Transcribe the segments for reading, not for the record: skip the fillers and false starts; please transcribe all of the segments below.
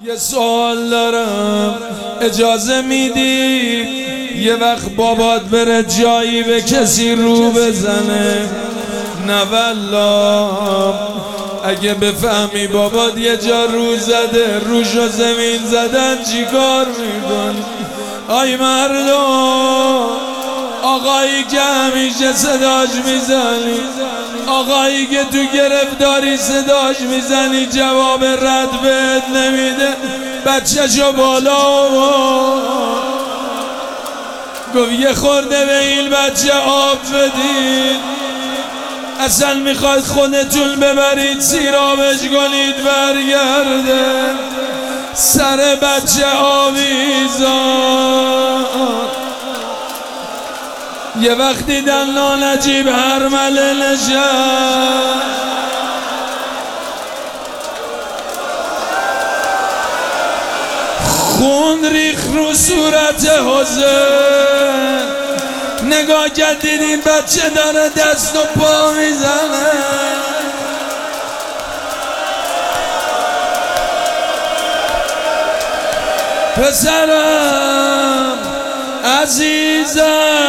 یه سوال دارم اجازه میدی یه وقت بابات بره جایی به کسی رو بزنه؟ نه والله، اگه بفهمی بابات یه جا رو زده، روشو زمین زدن چی کار میکنی؟ آی مردم، آقایی که همیشه صداش میزنی، آقایی که تو گرفتاری صداش میزنی جواب رد بهت نمیده، بچه‌شو بالا گفت یه خورده به این بچه آب بدید، اصلا میخواید خودتون ببرید سیرابش کنید برگرده، سر بچه آویزان. یه وقت دیدن نانجیب هرمله نشست، خون ریخ رو صورت حسین، نگاه کرد دید این بچه داره دست و پا میزنه. پسرم عزیزم،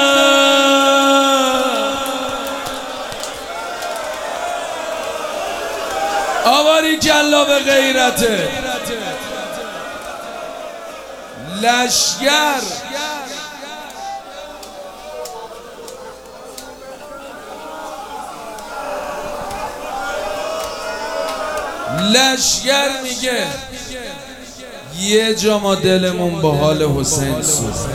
آواری کلا به غیرته. لشگر میگه یه جا ما دلمون با حال حسین سوخت،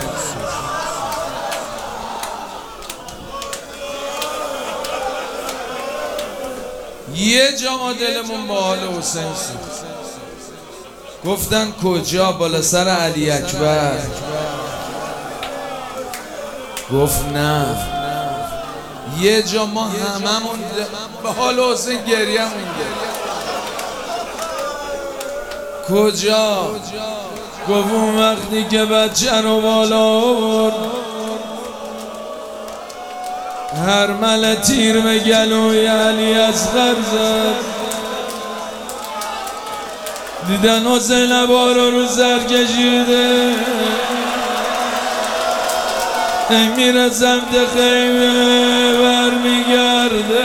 یه جا ما دلمون با حال حسین سوخت. گفتن کجا؟ بالا سر علی اکبر. گفت نه، یه جا ما هممون به حال حسین گریه میگه. کجا؟ گفت اون وقتی که بچه رو بالا آورد، هرمله تیر به گلوی علی اصغر زد، دیدن حسین عبا رو سر کشیده، میره سمت خیمه برمیگرده،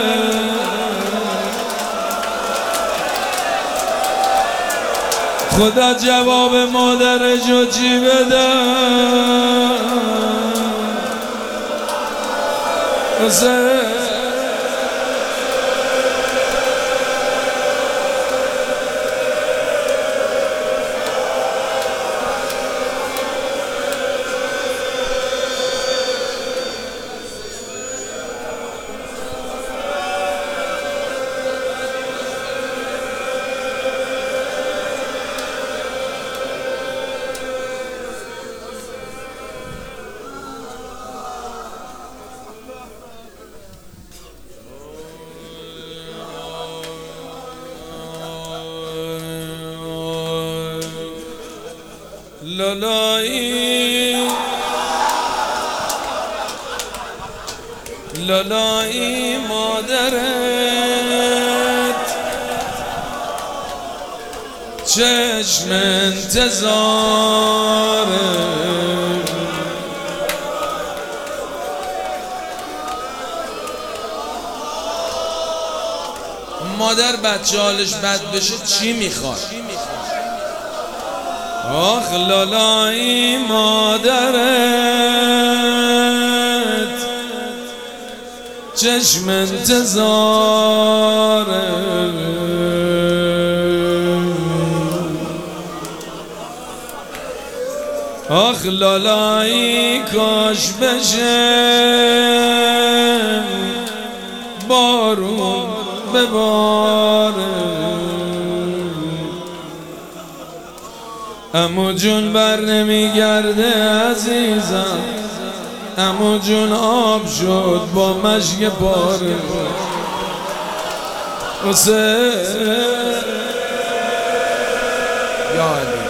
خدا جواب مادرشو چی بده؟ حسین لالایی مادرت چشم انتظاره، مادر بچه حالش بد بشه چی میخواد؟ آخ لالایی مادرت چشم انتظاره، آخ لالایی کاش بشه بارون بباره، عمو جون بر نمیگرده عزیزم، عمو جون آب شد با مشک پاره. حسین یا علی